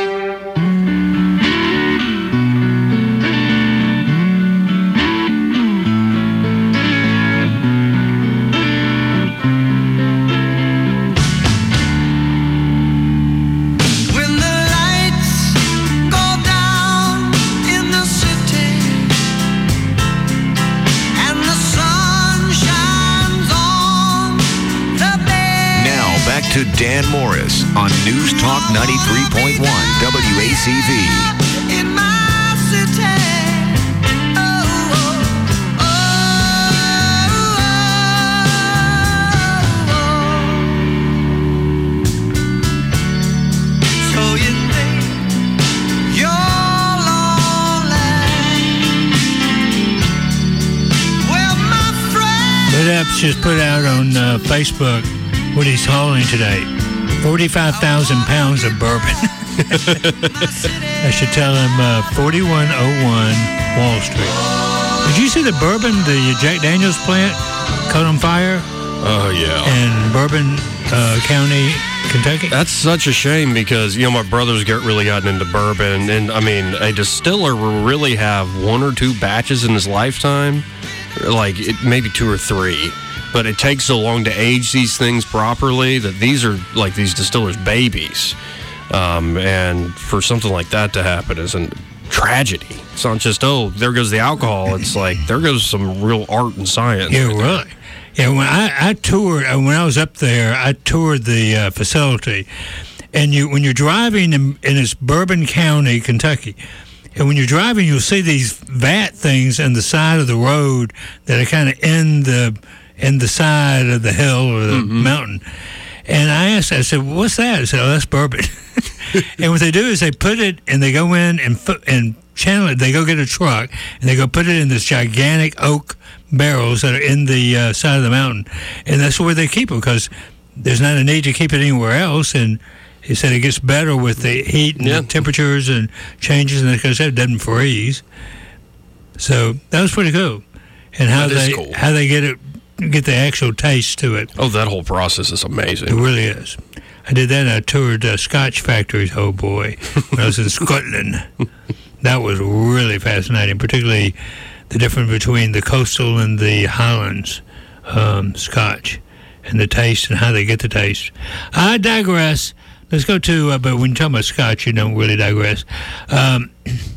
To Dan Morris on News Talk ninety-three point one W A C V. In my city. Oh, oh, oh, oh. So you think you're lonely? Well, my friend. BitApps just put out on uh, Facebook what he's hauling today. forty-five thousand pounds of bourbon. I should tell him uh, forty-one oh one Wall Street. Did you see the bourbon, the Jack Daniels plant caught on fire? Oh, yeah. In Bourbon uh, County, Kentucky? That's such a shame because, you know, my brother's get really gotten into bourbon. And, I mean, a distiller will really have one or two batches in his lifetime. Like, it, maybe two or three. but it takes so long to age these things properly that these are like these distillers' babies. Um, and for something like that to happen is a tragedy. It's not just, oh, there goes the alcohol. It's like, there goes some real art and science. Yeah, really. Yeah, when I, I toured, when I was up there, I toured the uh, facility. And you, when you're driving in, in this Bourbon County, Kentucky, and when you're driving, you'll see these vat things on the side of the road that are kind of in the in the side of the hill or the mm-hmm. mountain. And I asked, I said, what's that? I said, oh, that's bourbon. And what they do is they put it, and they go in and and channel it. They go get a truck, and they go put it in this gigantic oak barrels that are in the uh, side of the mountain. And that's where they keep it, because there's not a need to keep it anywhere else. And he said it gets better with the heat and yeah. the temperatures and changes, and because it doesn't freeze. So that was pretty cool. And how that they cool. how they get it get the actual taste to it. Oh, that whole process is amazing. It really is. I did that. And I toured uh, Scotch factories. Oh boy, when I was in Scotland, that was really fascinating. Particularly the difference between the coastal and the Highlands um, Scotch, and the taste and how they get the taste. I digress. Let's go to. Uh, but when you talk about Scotch, you don't really digress. Um,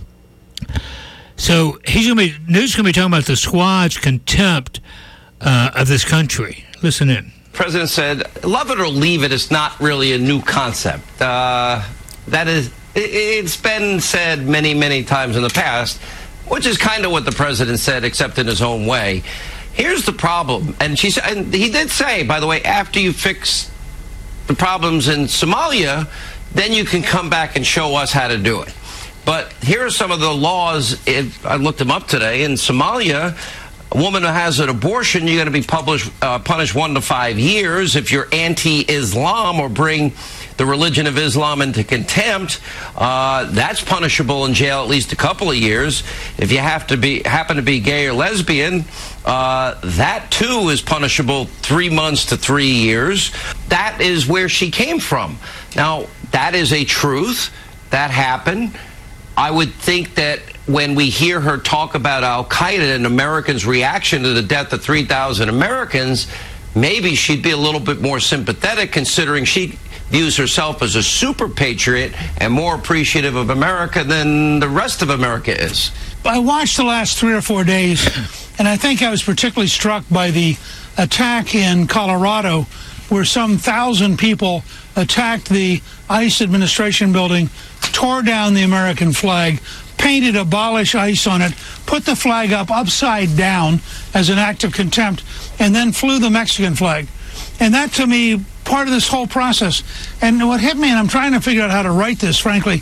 so he's gonna be news gonna be talking about the Squad's contempt uh, of this country. Listen in. President said, love it or leave it is not really a new concept. Uh, that is, it, it's been said many, many times in the past, which is kind of what the president said, except in his own way. Here's the problem. And she said, and he did say, by the way, after you fix the problems in Somalia, then you can come back and show us how to do it. But here are some of the laws. If I looked them up today. In Somalia, a woman who has an abortion, you're going to be published, uh, punished one to five years. If you're anti-Islam or bring the religion of Islam into contempt, uh, that's punishable in jail at least a couple of years. If you have to be happen to be gay or lesbian, uh, that too is punishable three months to three years. That is where she came from. Now, that is a truth. That happened. I would think that when we hear her talk about Al-Qaeda and Americans' reaction to the death of three thousand Americans, maybe she'd be a little bit more sympathetic, considering she views herself as a super patriot and more appreciative of America than the rest of America is. I watched the last three or four days, and I think I was particularly struck by the attack in Colorado, where some thousand people attacked the ICE administration building, tore down the American flag, painted abolish ICE on it, put the flag up upside down as an act of contempt, and then flew the Mexican flag. And that, to me, part of this whole process. And what hit me, and I'm trying to figure out how to write this, frankly,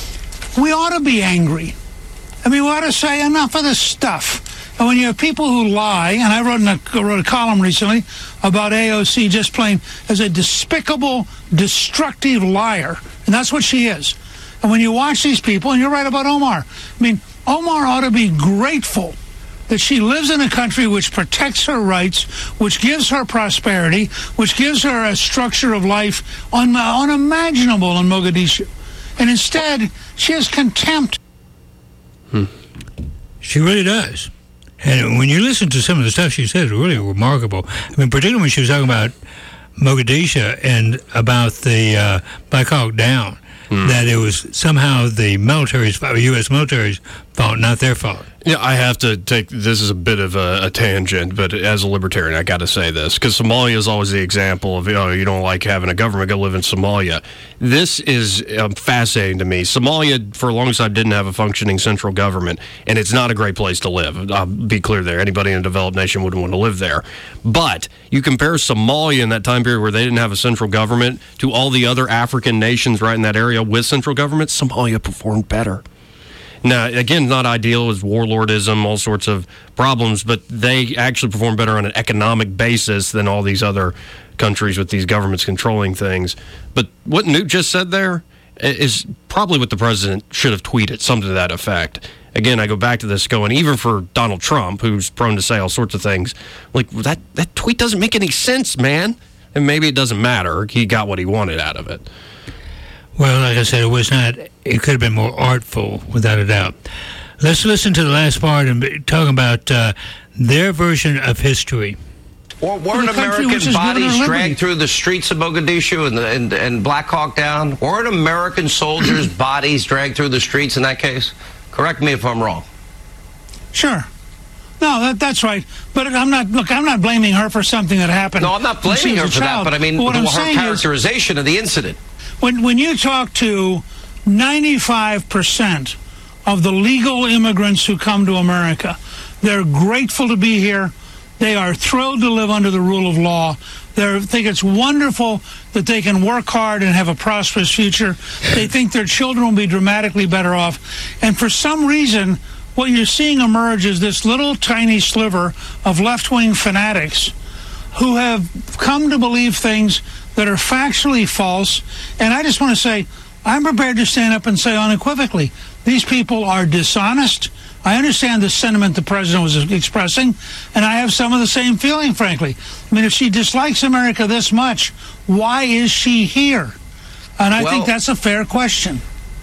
we ought to be angry. I mean, we ought to say enough of this stuff. And when you have people who lie, and I wrote, in a, wrote a column recently about A O C just plain as a despicable, destructive liar, and that's what she is. And when you watch these people, and you're right about Omar, I mean, Omar ought to be grateful that she lives in a country which protects her rights, which gives her prosperity, which gives her a structure of life un- unimaginable in Mogadishu. And instead, she has contempt. Hmm. She really does. And when you listen to some of the stuff she says, it's really remarkable. I mean, particularly when she was talking about Mogadishu and about the uh, Black Hawk Down, mm. that it was somehow the military's, U S military's fault, not their fault. Yeah, I have to take, this is a bit of a, a tangent, but as a libertarian, I got to say this, because Somalia is always the example of, you know, you don't like having a government go live in Somalia. This is um, fascinating to me. Somalia, for a long time, didn't have a functioning central government, and it's not a great place to live. I'll be clear there. Anybody in a developed nation wouldn't want to live there. But you compare Somalia in that time period where they didn't have a central government to all the other African nations right in that area with central governments, Somalia performed better. Now, again, not ideal. It was warlordism, all sorts of problems, but they actually perform better on an economic basis than all these other countries with these governments controlling things. But what Newt just said there is probably what the president should have tweeted, something to that effect. Again, I go back to this going, even for Donald Trump, who's prone to say all sorts of things, like, that, that tweet doesn't make any sense, man. And maybe it doesn't matter. He got what he wanted out of it. Well, like I said, it was not, it could have been more artful, without a doubt. Let's listen to the last part and be talking about uh, their version of history. Or weren't American bodies dragged through the streets of Mogadishu and, the, and, and Black Hawk Down? Weren't American soldiers' bodies dragged through the streets in that case? Correct me if I'm wrong. Sure. No, that, that's right. But I'm not, look, I'm not blaming her for something that happened. No, I'm not when she blaming was her a for child. that, but I mean, what the, I'm her saying characterization is, of the incident. When, when you talk to ninety-five percent of the legal immigrants who come to America, they're grateful to be here. They are thrilled to live under the rule of law. They think it's wonderful that they can work hard and have a prosperous future. They think their children will be dramatically better off. And for some reason, what you're seeing emerge is this little tiny sliver of left-wing fanatics who have come to believe things that are factually false. And I just want to say, I'm prepared to stand up and say unequivocally, these people are dishonest. I understand the sentiment the president was expressing, and I have some of the same feeling, frankly. I mean, if she dislikes America this much, why is she here? And I well, think that's a fair question.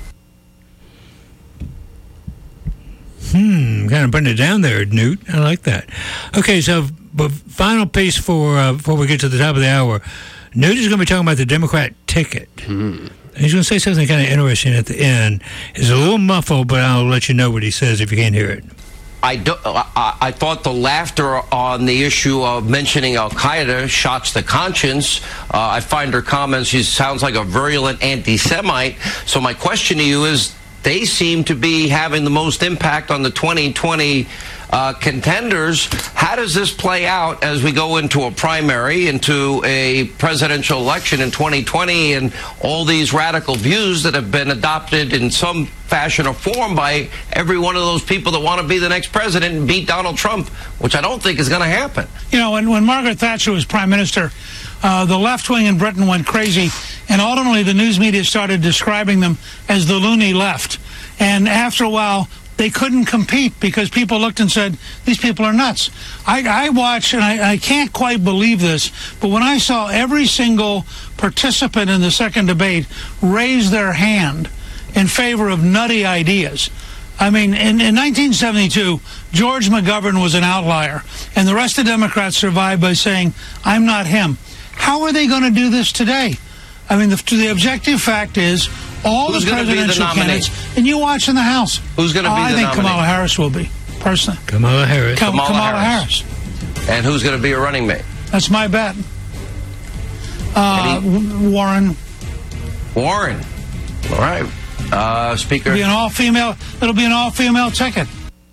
Hmm, kind of putting it down there, Newt. I like that. Okay, so but final piece for uh, before we get to the top of the hour. Newt is going to be talking about the Democrat ticket. Hmm. He's going to say something kind of interesting at the end. It's a little muffled, but I'll let you know what he says if you can't hear it. I, do, I, I thought the laughter on the issue of mentioning Al-Qaeda shocks the conscience. Uh, I find her comments, she sounds like a virulent anti-Semite. So my question to you is, they seem to be having the most impact on the twenty twenty uh, contenders. How does this play out as we go into a primary, into a presidential election in twenty twenty, and all these radical views that have been adopted in some fashion or form by every one of those people that want to be the next president and beat Donald Trump, which I don't think is going to happen. You know, when, when Margaret Thatcher was prime minister, uh, the left wing in Britain went crazy, and ultimately the news media started describing them as the loony left. And after a while, they couldn't compete because people looked and said, these people are nuts. I, I watch, and I, I can't quite believe this, but when I saw every single participant in the second debate raise their hand in favor of nutty ideas. I mean, in, in nineteen seventy-two, George McGovern was an outlier, and the rest of the Democrats survived by saying, I'm not him. How are they going to do this today? I mean, the, the objective fact is, all Who's the presidential the candidates, and you watch in the House. Who's going to oh, be the I think nominee? Kamala Harris will be, personally. Kamala Harris. Kam- Kamala, Kamala Harris. Harris. And who's going to be a running mate? That's my bet. Uh, Any- Warren. Warren. All right. Uh, Speaker. It'll be an all-female. It'll be an all-female ticket.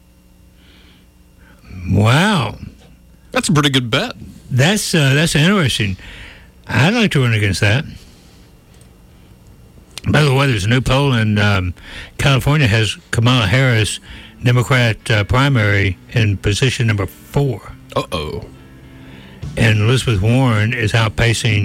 Wow, that's a pretty good bet. That's uh, that's interesting. I'd like to run against that. By the way, there's a new poll in um, California has Kamala Harris, Democrat uh, primary, in position number four. Uh-oh. And Elizabeth Warren is outpacing